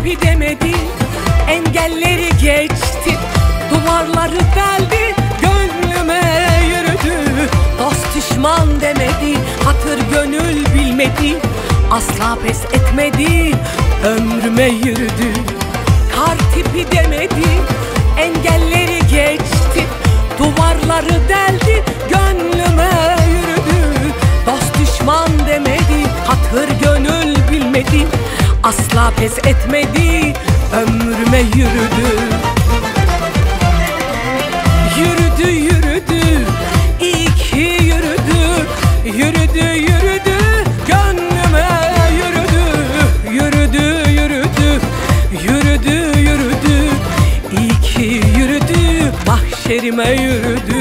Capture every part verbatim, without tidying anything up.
tipi demedi, engelleri geçti, duvarları deldi, gönlüme yürüdü. Dost düşman demedi, hatır gönül bilmedi, asla pes etmedi, ömrüme yürüdü. Kar tipi demedi, engelleri geçti, duvarları deldi, gönlüme yürüdü. Dost düşman demedi, hatır gönül bilmedi, asla pes etmedi, ömrüme yürüdü. Yürüdü yürüdü, iyi ki yürüdü, yürüdü yürüdü, gönlüme yürüdü. Yürüdü yürüdü, yürüdü yürüdü, iyi ki yürüdü, mahşerime yürüdü.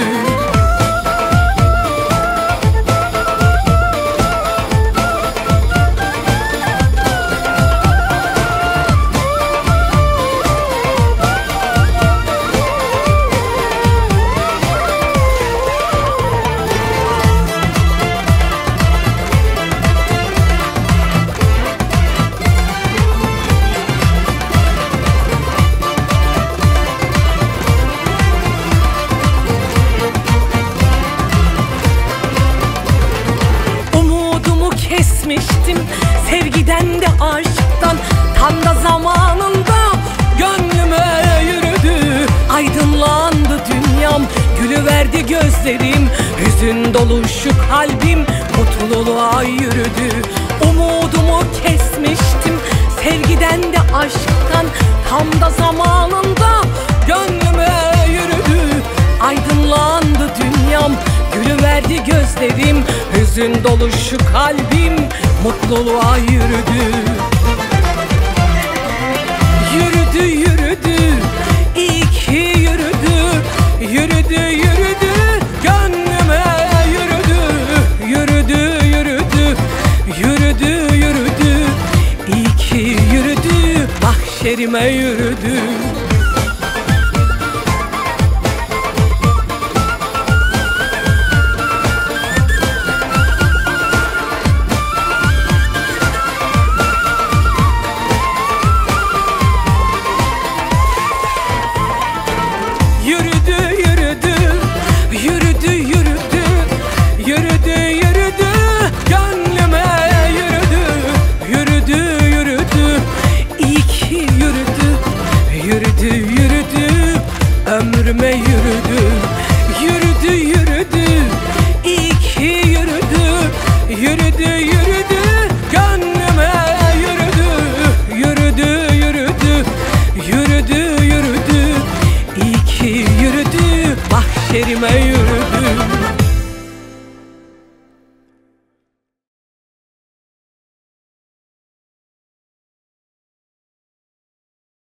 Kesmiştim sevgiden de aşktan, tam da zamanında gönlüme yürüdü. Aydınlandı dünyam, gülüverdi gözlerim, hüzün dolu şu kalbim mutluluğa yürüdü. Umudumu kesmiştim sevgiden de aşktan, tam da zamanında gönlüme yürüdü. Aydınlandı dünyam, gülüverdi gözlerim, hüzün dolu şu kalbim mutluluğa yürüdü. Yürüdü yürüdü, iyi ki yürüdü, yürüdü yürüdü, gönlüme yürüdü. Yürüdü yürüdü, yürüdü yürüdü, iyi ki yürüdü, mahşerime yürüdü. Yürüdü yürüdü, ömrüme yürüdü. Yürüdü yürüdü, iyi ki yürüdü. Yürüdü yürüdü, gönlüme yürüdü. Yürüdü yürüdü, yürüdü yürüdü, iyi ki yürüdü, mahşerime